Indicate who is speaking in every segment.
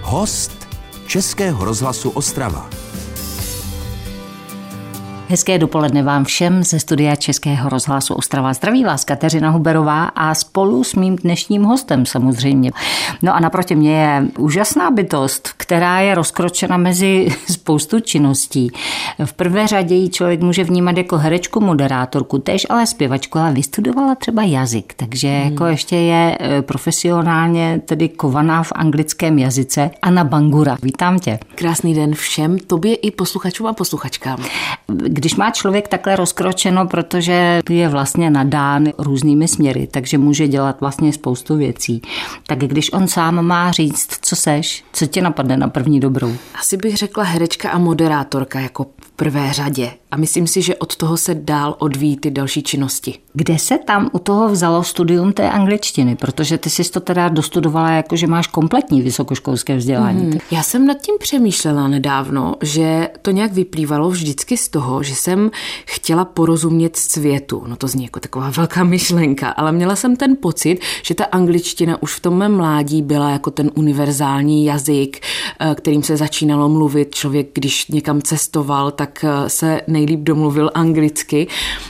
Speaker 1: Host Českého rozhlasu Ostrava.
Speaker 2: Hezké dopoledne vám všem ze studia Českého rozhlasu Ostrava. Zdraví vás Kateřina Huberová a spolu s mým dnešním hostem samozřejmě. No a naproti mě je úžasná bytost, která je rozkročena mezi spoustu činností. V prvé řadě ji člověk může vnímat jako herečku, moderátorku, též ale zpěvačku, ale vystudovala třeba jazyk, takže jako ještě je profesionálně tedy kovaná v anglickém jazyce. Anna Bangura, vítám tě.
Speaker 3: Krásný den všem, tobě i posluchačům a posluchačkám.
Speaker 2: Když má člověk takhle rozkročeno, protože je vlastně nadán různými směry, takže může dělat vlastně spoustu věcí, tak když on sám má říct, co seš, co tě napadne na první dobrou?
Speaker 3: Asi bych řekla herečka a moderátorka jako v prvé řadě. A myslím si, že od toho se dál odvíjí ty další činnosti.
Speaker 2: Kde se tam u toho vzalo studium té angličtiny? Protože ty jsi to teda dostudovala jako, že máš kompletní vysokoškolské vzdělání.
Speaker 3: Já jsem nad tím přemýšlela nedávno, že to nějak vyplývalo vždycky z toho, že jsem chtěla porozumět světu. No to zní jako taková velká myšlenka, ale měla jsem ten pocit, že ta angličtina už v tom mém mládí byla jako ten univerzální jazyk, kterým se začínalo mluvit. Člověk, když někam cestoval, tak se nejlíp domluvil anglicky.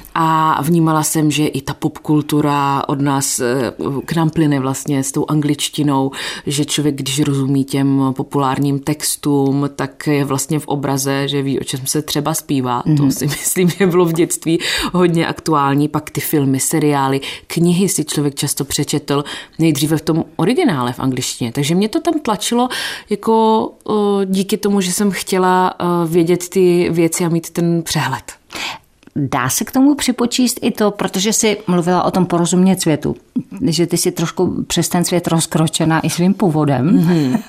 Speaker 3: A vnímala jsem, že i ta popkultura od nás k nám plyne vlastně s tou angličtinou, že člověk, když rozumí těm populárním textům, tak je vlastně v obraze, že ví, o čem se třeba zpívá. To si myslím, že bylo v dětství hodně aktuální. Pak ty filmy, seriály, knihy si člověk často přečetl nejdříve v tom originále v angličtině. Takže mě to tam tlačilo jako díky tomu, že jsem chtěla vědět ty věci a mít ten přehled.
Speaker 2: Dá se k tomu připočíst i to, protože jsi mluvila o tom porozumět světu, že ty jsi trošku přes ten svět rozkročená i svým původem,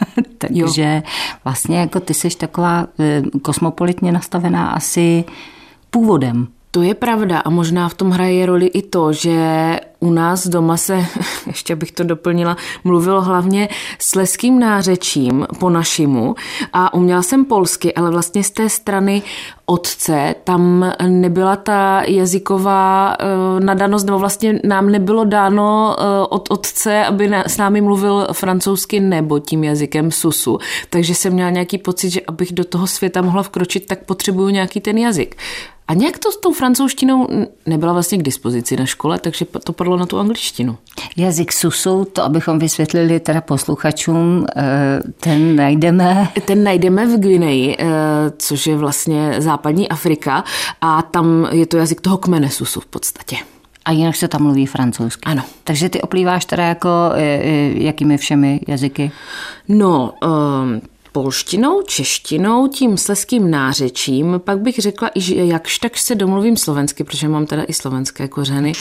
Speaker 2: takže vlastně jako ty jsi taková kosmopolitně nastavená asi původem.
Speaker 3: To je pravda a možná v tom hraje roli i to, že u nás doma se, ještě bych to doplnila, mluvilo hlavně slezským nářečím po našimu a uměla jsem polsky, ale vlastně z té strany otce tam nebyla ta jazyková nadanost, nebo vlastně nám nebylo dáno od otce, aby s námi mluvil francouzsky nebo tím jazykem susu. Takže jsem měla nějaký pocit, že abych do toho světa mohla vkročit, tak potřebuju nějaký ten jazyk. A nějak to s tou francouzštinou nebyla vlastně k dispozici na škole, takže to padlo na tu angličtinu.
Speaker 2: Jazyk susu, to abychom vysvětlili teda posluchačům, ten najdeme
Speaker 3: v Guineji, což je vlastně západní Afrika a tam je to jazyk toho kmene susu v podstatě.
Speaker 2: A jinak se tam mluví francouzsky.
Speaker 3: Ano.
Speaker 2: Takže ty oplýváš teda jako jakými všemi jazyky?
Speaker 3: No, polštinou, češtinou, tím slezským nářečím, pak bych řekla, že jakž tak se domluvím slovensky, protože mám teda i slovenské kořeny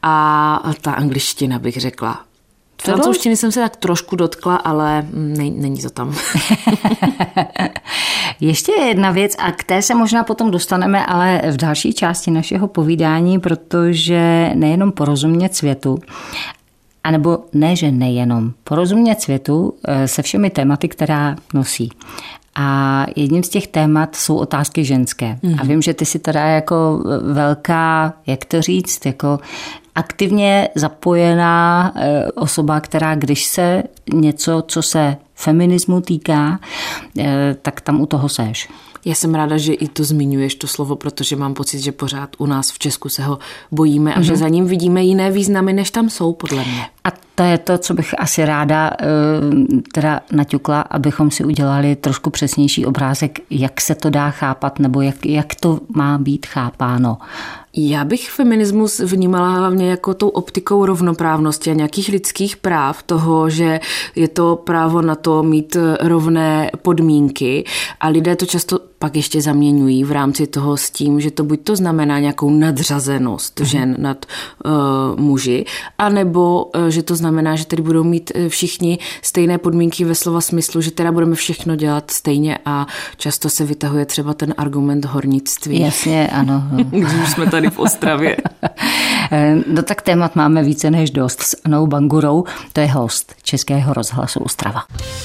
Speaker 3: a ta angličtina bych řekla. Francouzštiny jsem se tak trošku dotkla, ale není to tam.
Speaker 2: Ještě jedna věc a k té se možná potom dostaneme, ale v další části našeho povídání, protože nejenom porozumět světu, anebo ne, že nejenom porozumět světu se všemi tématy, která nosí. A jedním z těch témat jsou otázky ženské. A vím, že ty jsi teda jako velká, jak to říct, jako aktivně zapojená osoba, která když se něco, co se feminismu týká, tak tam u toho seš.
Speaker 3: Já jsem ráda, že i to zmiňuješ, to slovo, protože mám pocit, že pořád u nás v Česku se ho bojíme a že za ním vidíme jiné významy, než tam jsou, podle mě.
Speaker 2: A to je to, co bych asi ráda teda naťukla, abychom si udělali trošku přesnější obrázek, jak se to dá chápat, nebo jak to má být chápáno.
Speaker 3: Já bych feminismus vnímala hlavně jako tou optikou rovnoprávnosti a nějakých lidských práv, toho, že je to právo na to mít rovné podmínky a lidé to často pak ještě zaměňují v rámci toho s tím, že to buď to znamená nějakou nadřazenost žen nad muži, anebo že to znamená, že tady budou mít všichni stejné podmínky ve slova smyslu, že teda budeme všechno dělat stejně a často se vytahuje třeba ten argument hornictví.
Speaker 2: Jasně, ano.
Speaker 3: Když už jsme tady v Ostravě.
Speaker 2: No tak témat máme více než dost. S Annou Bangurou, to je host Českého rozhlasu Ostrava.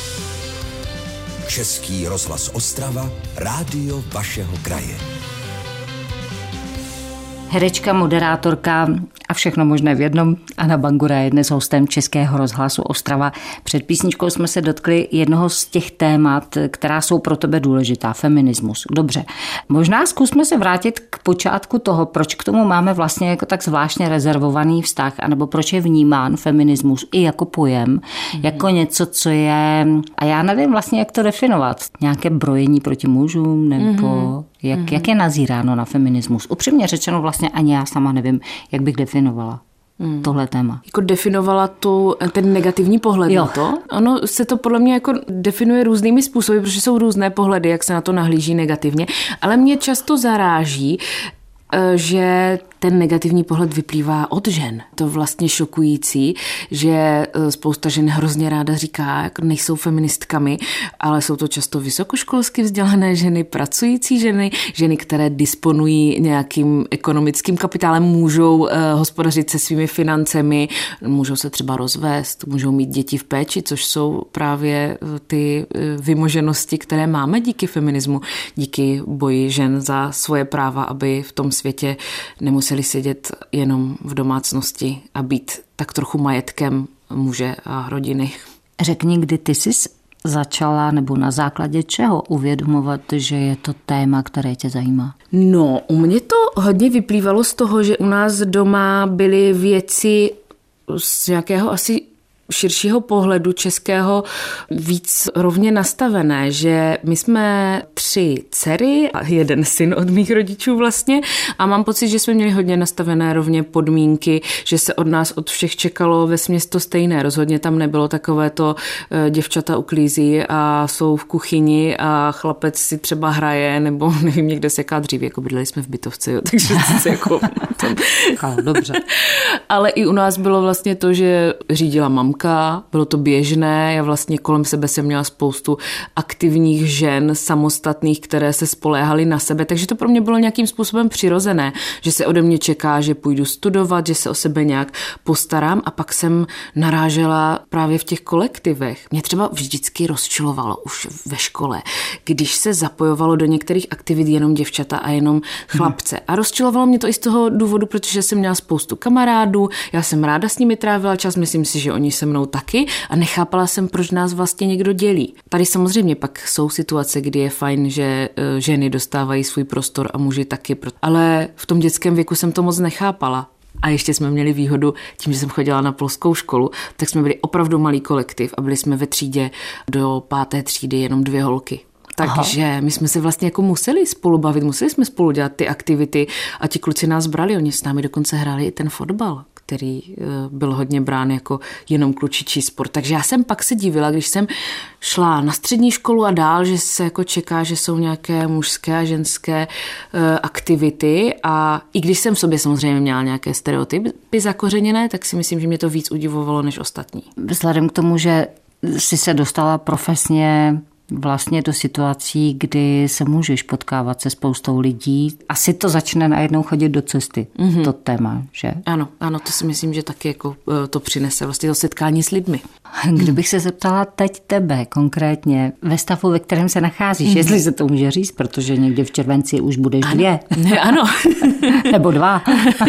Speaker 1: Český rozhlas Ostrava, rádio vašeho kraje.
Speaker 2: Herečka, moderátorka a všechno možné v jednom. Anna Bangura je dnes hostem Českého rozhlasu Ostrava. Před písničkou jsme se dotkli jednoho z těch témat, která jsou pro tebe důležitá, feminismus. Dobře, možná zkusme se vrátit k počátku toho, proč k tomu máme vlastně jako tak zvláštně rezervovaný vztah, anebo proč je vnímán feminismus i jako pojem, jako něco, co je, a já nevím vlastně, jak to definovat, nějaké brojení proti mužům, nebo jak je nazíráno na feminismus. Upřímně řečeno vlastně ani já sama nevím, jak bych definovala tohle téma.
Speaker 3: Jako definovala ten negativní pohled na to? Ono se to podle mě jako definuje různými způsoby, protože jsou různé pohledy, jak se na to nahlíží negativně, ale mě často zaráží, že ten negativní pohled vyplývá od žen. To vlastně šokující, že spousta žen hrozně ráda říká, jak nejsou feministkami, ale jsou to často vysokoškolsky vzdělané ženy, pracující ženy, ženy, které disponují nějakým ekonomickým kapitálem, můžou hospodařit se svými financemi, můžou se třeba rozvést, můžou mít děti v péči, což jsou právě ty vymoženosti, které máme díky feminismu, díky boji žen za svoje práva, aby v tom světě nemuseli sedět jenom v domácnosti a být tak trochu majetkem muže a rodiny.
Speaker 2: Řekni, kdy ty jsi začala nebo na základě čeho uvědomovat, že je to téma, které tě zajímá?
Speaker 3: No, u mě to hodně vyplývalo z toho, že u nás doma byly věci z nějakého asi širšího pohledu českého víc rovně nastavené, že my jsme 3 dcery a 1 syn od mých rodičů vlastně a mám pocit, že jsme měli hodně nastavené rovně podmínky, že se od nás od všech čekalo vesměs to stejné. Rozhodně tam nebylo takové to děvčata uklízí a jsou v kuchyni a chlapec si třeba hraje nebo nevím, někde seká dříví, jako bydleli jsme v bytovce, jo, takže se jako
Speaker 2: dobře.
Speaker 3: Ale i u nás bylo vlastně to, že řídila mamka, bylo to běžné, já vlastně kolem sebe jsem měla spoustu aktivních žen, samostatných, které se spoléhaly na sebe, takže to pro mě bylo nějakým způsobem přirozené, že se ode mě čeká, že půjdu studovat, že se o sebe nějak postarám a pak jsem narážela právě v těch kolektivech. Mě třeba vždycky rozčilovalo už ve škole, když se zapojovalo do některých aktivit jenom děvčata a jenom chlapce. A rozčilovalo mě to i z toho důvodu, protože jsem měla spoustu kamarádů, já jsem ráda s nimi trávila čas, myslím si, že oni se mnou taky a nechápala jsem, proč nás vlastně někdo dělí. Tady samozřejmě pak jsou situace, kdy je fajn, že ženy dostávají svůj prostor a muži taky, ale v tom dětském věku jsem to moc nechápala. A ještě jsme měli výhodu tím, že jsem chodila na polskou školu, tak jsme byli opravdu malý kolektiv a byli jsme ve třídě do 5. třídy jenom 2 holky. Takže my jsme se vlastně jako museli spolu bavit, museli jsme spolu dělat ty aktivity a ti kluci nás brali, oni s námi dokonce hráli i ten fotbal, který byl hodně brán jako jenom klučičí sport. Takže já jsem pak se divila, když jsem šla na střední školu a dál, že se jako čeká, že jsou nějaké mužské a ženské aktivity a i když jsem v sobě samozřejmě měla nějaké stereotypy zakořeněné, tak si myslím, že mě to víc udivovalo než ostatní.
Speaker 2: Vzhledem k tomu, že jsi se dostala profesně vlastně do situací, kdy se můžeš potkávat se spoustou lidí. Asi to začne najednou chodit do cesty, to téma, že?
Speaker 3: Ano, to si myslím, že taky jako to přinese vlastně to setkání s lidmi.
Speaker 2: Kdybych se zeptala teď tebe konkrétně ve stavu, ve kterém se nacházíš, jestli se to může říct, protože někdy v červenci už budeš 2.
Speaker 3: Ano.
Speaker 2: Nebo 2.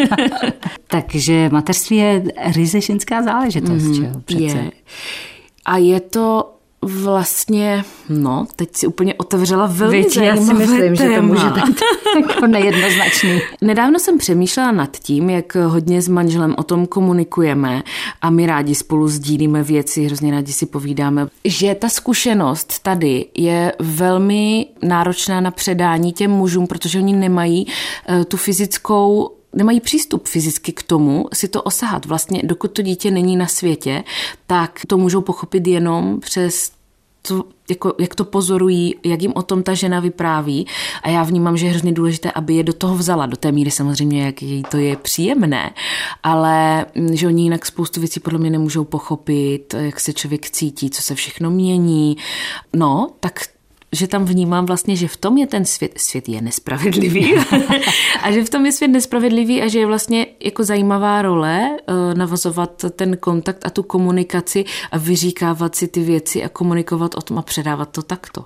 Speaker 2: Takže mateřství je ryze ženská záležitost, čeho přece.
Speaker 3: Je. A je to vlastně, teď si úplně otevřela velmi zajímavé
Speaker 2: já si myslím,
Speaker 3: téma.
Speaker 2: Že to může být jako nejednoznačný.
Speaker 3: Nedávno jsem přemýšlela nad tím, jak hodně s manželem o tom komunikujeme a my rádi spolu sdílíme věci, hrozně rádi si povídáme, že ta zkušenost tady je velmi náročná na předání těm mužům, protože oni nemají tu fyzickou nemají přístup fyzicky k tomu si to osahat. Vlastně dokud to dítě není na světě, tak to můžou pochopit jenom přes to, jak to pozorují, jak jim o tom ta žena vypráví a já vnímám, že je hrozně důležité, aby je do toho vzala, do té míry samozřejmě, jak jí to je příjemné, ale že oni jinak spoustu věcí podle mě nemůžou pochopit, jak se člověk cítí, co se všechno mění. Tak že tam vnímám vlastně, že v tom je ten svět je nespravedlivý a že v tom je svět nespravedlivý a že je vlastně jako zajímavá role navazovat ten kontakt a tu komunikaci a vyříkávat si ty věci a komunikovat o tom a předávat to takto.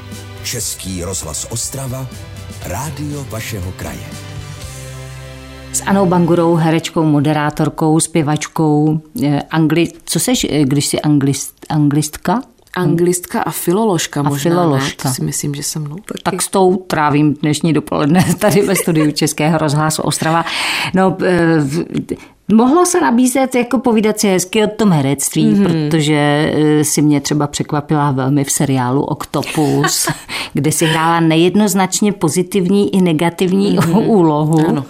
Speaker 1: Český rozhlas Ostrava, rádio vašeho kraje.
Speaker 2: S Anou Bangurou, herečkou, moderátorkou, zpěvačkou. Co seš, když jsi anglistka?
Speaker 3: Anglistka a filoložka možná, ne? To si myslím, že se mnou taky.
Speaker 2: Tak s tou trávím dnešní dopoledne tady ve studiu Českého rozhlasu Ostrava. No, mohlo se nabízet jako povídat si hezky o tom herectví, protože si mě třeba překvapila velmi v seriálu Octopus, kde si hrála nejednoznačně pozitivní i negativní úlohu.
Speaker 3: Ano.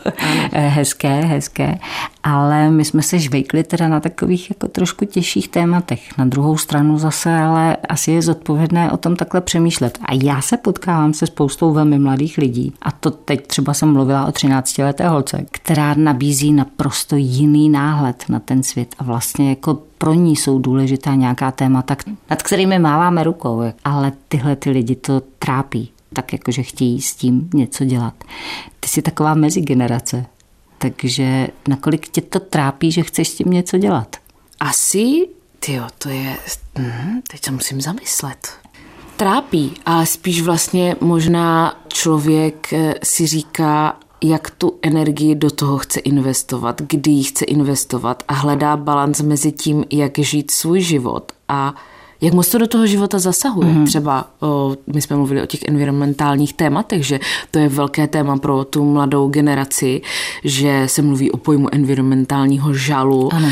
Speaker 2: Hezké. Ale my jsme se žvejkli teda na takových jako trošku těžších tématech. Na druhou stranu zase, ale asi je zodpovědné o tom takhle přemýšlet. A já se potkávám se spoustou velmi mladých lidí. A to teď třeba jsem mluvila o 13leté holce, která nabízí naprosto jiný náhled na ten svět. A vlastně jako pro ní jsou důležitá nějaká témata, nad kterými máváme rukou. Ale tyhle ty lidi to trápí. Tak jakože chtějí s tím něco dělat. Ty jsi taková mezigenerace. Takže nakolik tě to trápí, že chceš s tím něco dělat?
Speaker 3: Asi, to je, teď se musím zamyslet. Trápí, ale spíš vlastně možná člověk si říká, jak tu energii do toho chce investovat, kdy ji chce investovat a hledá balanc mezi tím, jak žít svůj život a jak moc to do toho života zasahuje. Třeba my jsme mluvili o těch environmentálních tématech, že to je velké téma pro tu mladou generaci, že se mluví o pojmu environmentálního žalu.
Speaker 2: Ano.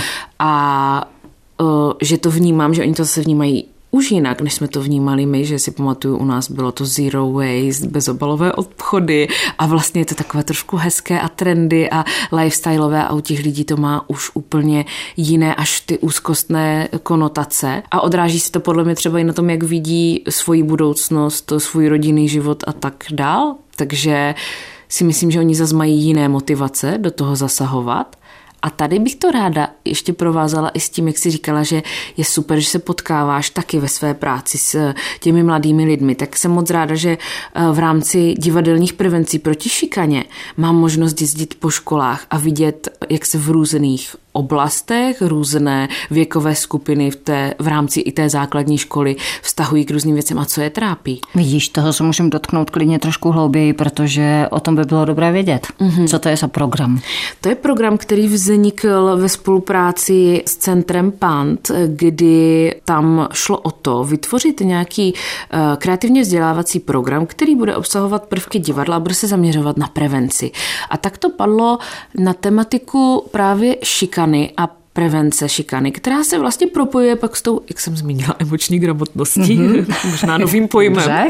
Speaker 3: A že to vnímám, že oni to zase vnímají už jinak, než jsme to vnímali my, že si pamatuju, u nás bylo to zero waste, bezobalové obchody a vlastně je to takové trošku hezké a trendy a lifestyleové a u těch lidí to má už úplně jiné až ty úzkostné konotace a odráží se to podle mě třeba i na tom, jak vidí svoji budoucnost, svůj rodinný život a tak dál. Takže si myslím, že oni zase mají jiné motivace do toho zasahovat. A tady bych to ráda ještě provázala i s tím, jak jsi říkala, že je super, že se potkáváš taky ve své práci s těmi mladými lidmi. Tak jsem moc ráda, že v rámci divadelních prevencí proti šikaně mám možnost jezdit po školách a vidět, jak se v různých oblastech, různé věkové skupiny v rámci i té základní školy vztahují k různým věcem a co je trápí.
Speaker 2: Vidíš, toho se můžeme dotknout klidně trošku hlouběji, protože o tom by bylo dobré vědět. Co to je za program?
Speaker 3: To je program, který vznikl ve spolupráci s centrem PANT, kdy tam šlo o to vytvořit nějaký kreativně vzdělávací program, který bude obsahovat prvky divadla a bude se zaměřovat na prevenci. A tak to padlo na tematiku právě šikany a prevence šikany, která se vlastně propojuje pak s tou, jak jsem zmínila, emoční gramotností, možná novým pojmem,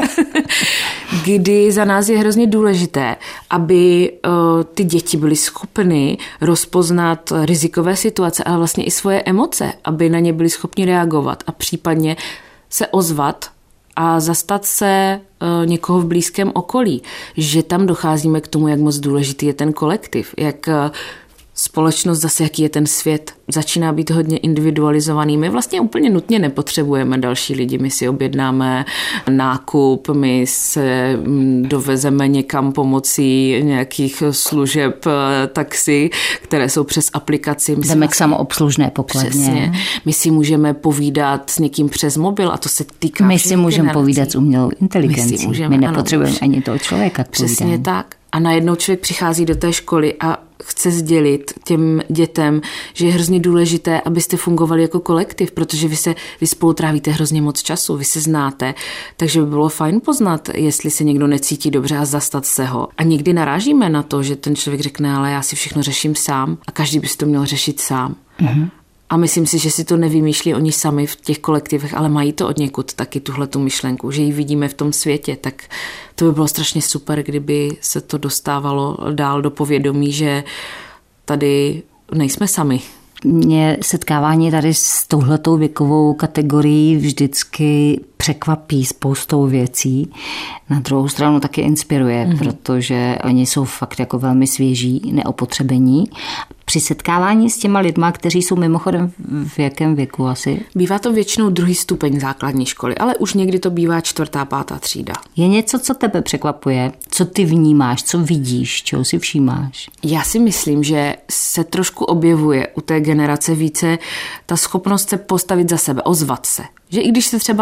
Speaker 3: kdy za nás je hrozně důležité, aby ty děti byly schopny rozpoznat rizikové situace, ale vlastně i svoje emoce, aby na ně byli schopni reagovat a případně se ozvat a zastat se někoho v blízkém okolí, že tam docházíme k tomu, jak moc důležitý je ten kolektiv, jak společnost zase, jaký je ten svět, začíná být hodně individualizovaný. My vlastně úplně nutně nepotřebujeme další lidi. My si objednáme nákup, my se dovezeme někam pomocí nějakých služeb taxi, které jsou přes aplikaci.
Speaker 2: Jdeme k samoobslužné pokladně.
Speaker 3: Přesně. My si můžeme povídat s někým přes mobil a to se týká
Speaker 2: My si můžeme povídat s umělou inteligencí. My nepotřebujeme ani toho člověka.
Speaker 3: Přesně tak. A najednou člověk přichází do té školy a chce sdělit těm dětem, že je hrozně důležité, abyste fungovali jako kolektiv, protože vy spolu trávíte hrozně moc času, vy se znáte, takže by bylo fajn poznat, jestli se někdo necítí dobře a zastat se ho. A někdy narážíme na to, že ten člověk řekne, ale já si všechno řeším sám a každý by si to měl řešit sám. A myslím si, že si to nevymýšlí oni sami v těch kolektivech, ale mají to od někud taky tuhletu myšlenku, že ji vidíme v tom světě, tak to by bylo strašně super, kdyby se to dostávalo dál do povědomí, že tady nejsme sami.
Speaker 2: Mě setkávání tady s touhletou věkovou kategorií vždycky překvapí spoustou věcí. Na druhou stranu taky inspiruje, protože oni jsou fakt jako velmi svěží, neopotřebení. Při setkávání s těma lidma, kteří jsou mimochodem v jakém věku asi?
Speaker 3: Bývá to většinou 2. stupeň základní školy, ale už někdy to bývá 4., 5. třída.
Speaker 2: Je něco, co tebe překvapuje? Co ty vnímáš? Co vidíš? Čeho si všímáš?
Speaker 3: Já si myslím, že se trošku objevuje u té generace více ta schopnost se postavit za sebe, ozvat se. Že i když se třeba nutně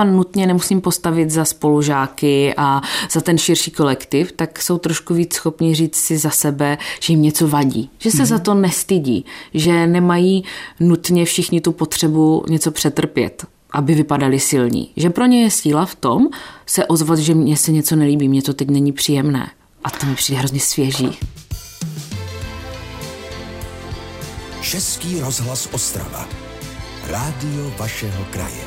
Speaker 3: nemusím postavit za spolužáky a za ten širší kolektiv, tak jsou trošku víc schopni říct si za sebe, že jim něco vadí, že se za to nestydí, že nemají nutně všichni tu potřebu něco přetrpět, aby vypadali silní. Že pro ně je síla v tom se ozvat, že mně se něco nelíbí, mně to teď není příjemné. A to mi přijde hrozně svěží.
Speaker 1: Český rozhlas Ostrava. Rádio vašeho kraje.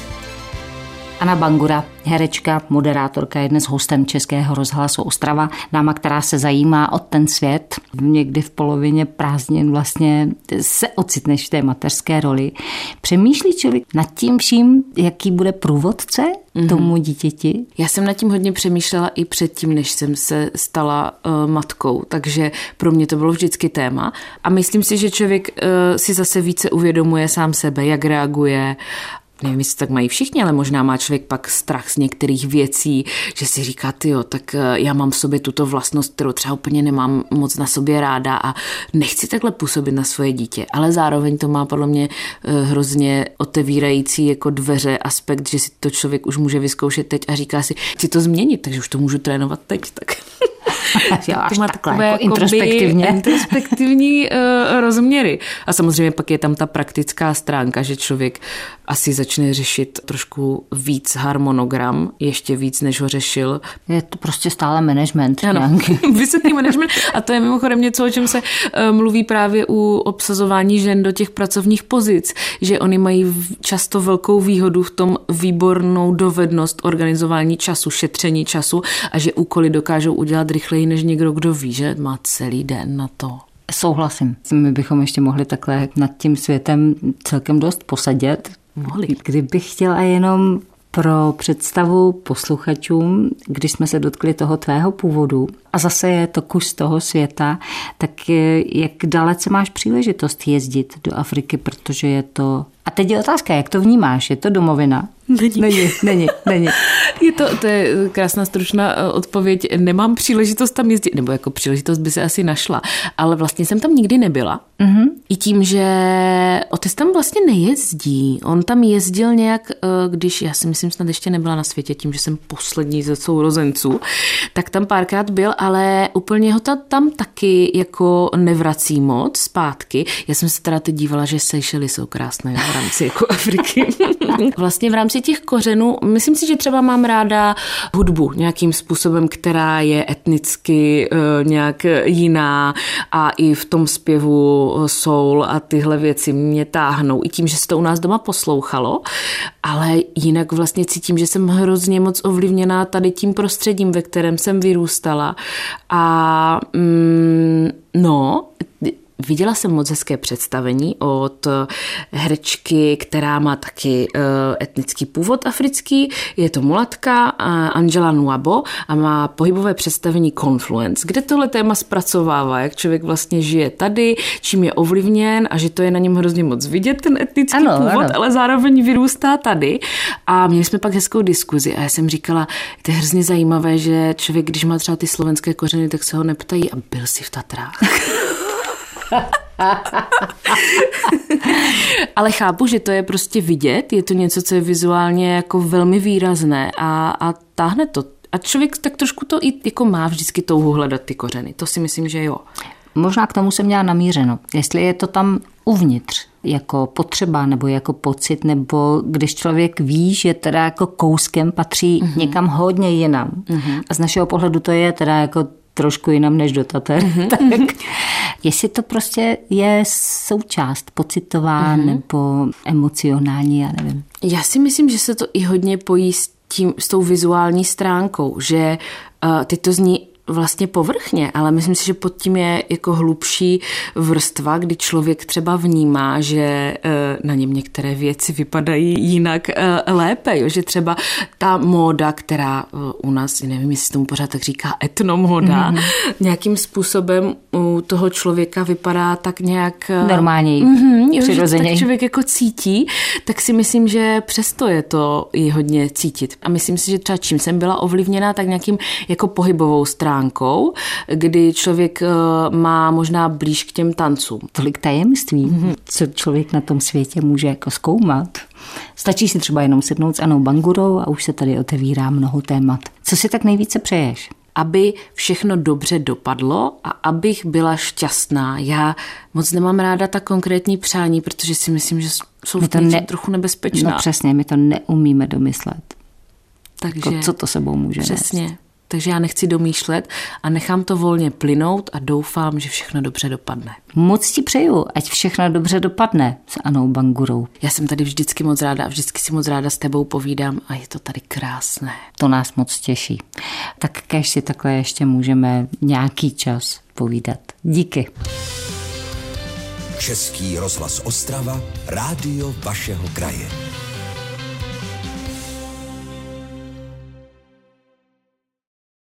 Speaker 2: Anna Bangura, herečka, moderátorka, je dnes hostem Českého rozhlasu Ostrava, dáma, která se zajímá o ten svět. Někdy v polovině prázdnin vlastně se ocitneš v té mateřské roli. Přemýšlí člověk nad tím vším, jaký bude průvodce tomu dítěti?
Speaker 3: Já jsem nad tím hodně přemýšlela i předtím, než jsem se stala matkou, takže pro mě to bylo vždycky téma. A myslím si, že člověk si zase více uvědomuje sám sebe, jak reaguje. Nevím, jestli tak mají všichni, ale možná má člověk pak strach z některých věcí, že si říká, tyjo, tak já mám v sobě tuto vlastnost, kterou třeba úplně nemám moc na sobě ráda a nechci takhle působit na svoje dítě. Ale zároveň to má podle mě hrozně otevírající jako dveře aspekt, že si to člověk už může vyzkoušet teď a říká si, chci to změnit, takže už to můžu trénovat teď. Tak.
Speaker 2: Jo, až takhle jako
Speaker 3: introspektivní rozměry. A samozřejmě pak je tam ta praktická stránka, že člověk asi začne řešit trošku víc harmonogram, ještě víc, než ho řešil.
Speaker 2: Je to prostě stále management.
Speaker 3: Ano, vysoký management. A to je mimochodem něco, o čem se mluví právě u obsazování žen do těch pracovních pozic, že oni mají často velkou výhodu v tom výbornou dovednost organizování času, šetření času a že úkoly dokážou udělat rychleji než někdo, kdo ví, že má celý den na to.
Speaker 2: Souhlasím. My bychom ještě mohli takhle nad tím světem celkem dost posadit.
Speaker 3: Mohli.
Speaker 2: Kdybych chtěla jenom pro představu posluchačům, když jsme se dotkli toho tvého původu a zase je to kus toho světa, tak jak dalece máš příležitost jezdit do Afriky, protože je to... A teď je otázka, jak to vnímáš? Je to domovina? Není.
Speaker 3: To je krásná stručná odpověď. Nemám příležitost tam jezdit, nebo jako příležitost by se asi našla, ale vlastně jsem tam nikdy nebyla. Mm-hmm. I tím, že otec tam vlastně nejezdí. On tam jezdil nějak, když já si myslím, snad ještě nebyla na světě, tím, že jsem poslední ze sourozenců, tak tam párkrát byl, ale úplně ho tam taky jako nevrací moc zpátky. Já jsem se teda teď dívala, že Seychely jsou krásné v rámci jako Afriky. Vlastně v rámci těch kořenů, myslím si, že třeba mám ráda hudbu nějakým způsobem, která je etnicky nějak jiná a i v tom zpěvu soul a tyhle věci mě táhnou. I tím, že se to u nás doma poslouchalo, ale jinak vlastně cítím, že jsem hrozně moc ovlivněná tady tím prostředím, ve kterém jsem vyrůstala. A viděla jsem moc hezké představení od herečky, která má taky etnický původ africký. Je to mulatka Angela Nwabo a má pohybové představení Confluence, kde tohle téma zpracovává, jak člověk vlastně žije tady, čím je ovlivněn a že to je na něm hrozně moc vidět, ten etnický původ, ale zároveň vyrůstá tady. A měli jsme pak hezkou diskuzi a já jsem říkala, to je hrozně zajímavé, že člověk, když má třeba ty slovenské kořeny, tak se ho neptají, a byl jsi v Tatrách? Ale chápu, že to je prostě vidět, je to něco, co je vizuálně jako velmi výrazné a táhne to. A člověk tak trošku to i jako má vždycky touhu hledat ty kořeny. To si myslím, že jo.
Speaker 2: Možná k tomu jsem měla namířeno. Jestli je to tam uvnitř jako potřeba nebo jako pocit, nebo když člověk ví, že teda jako kouskem patří někam hodně jinam. A z našeho pohledu to je teda jako trošku jinam než do Tater. Tak jestli to prostě je součást pocitová nebo emocionální, já nevím.
Speaker 3: Já si myslím, že se to i hodně pojí s tou vizuální stránkou, že ty to zní vlastně povrchně, ale myslím si, že pod tím je jako hlubší vrstva, kdy člověk třeba vnímá, že na něm některé věci vypadají jinak lépe, jo? Že třeba ta móda, která u nás, nevím, jestli tomu pořád tak říká etnomóda, nějakým způsobem u toho člověka vypadá tak nějak
Speaker 2: normálněji, přirozeněji.
Speaker 3: Tak člověk jako cítí, tak si myslím, že přesto je to i hodně cítit. A myslím si, že třeba čím jsem byla ovlivněná, tak nějakým jako pohybovou stránkou, kdy člověk má možná blíž k těm tancům.
Speaker 2: Tolik tajemství, co člověk na tom světě může jako zkoumat. Stačí si třeba jenom sednout s Annou Bangurou a už se tady otevírá mnoho témat. Co si tak nejvíce přeješ?
Speaker 3: Aby všechno dobře dopadlo a abych byla šťastná. Já moc nemám ráda ta konkrétní přání, protože si myslím, že jsou trochu nebezpečná.
Speaker 2: No přesně, my to neumíme domyslet.
Speaker 3: Takže
Speaker 2: co to sebou může
Speaker 3: přesně.
Speaker 2: nést.
Speaker 3: Takže já nechci domýšlet a nechám to volně plynout a doufám, že všechno dobře dopadne.
Speaker 2: Moc ti přeju, ať všechno dobře dopadne s Annou Bangurou.
Speaker 3: Já jsem tady vždycky moc ráda a vždycky si moc ráda s tebou povídám a je to tady krásné.
Speaker 2: To nás moc těší. Tak kéž si takhle ještě můžeme nějaký čas povídat. Díky.
Speaker 1: Český rozhlas Ostrava, rádio vašeho kraje.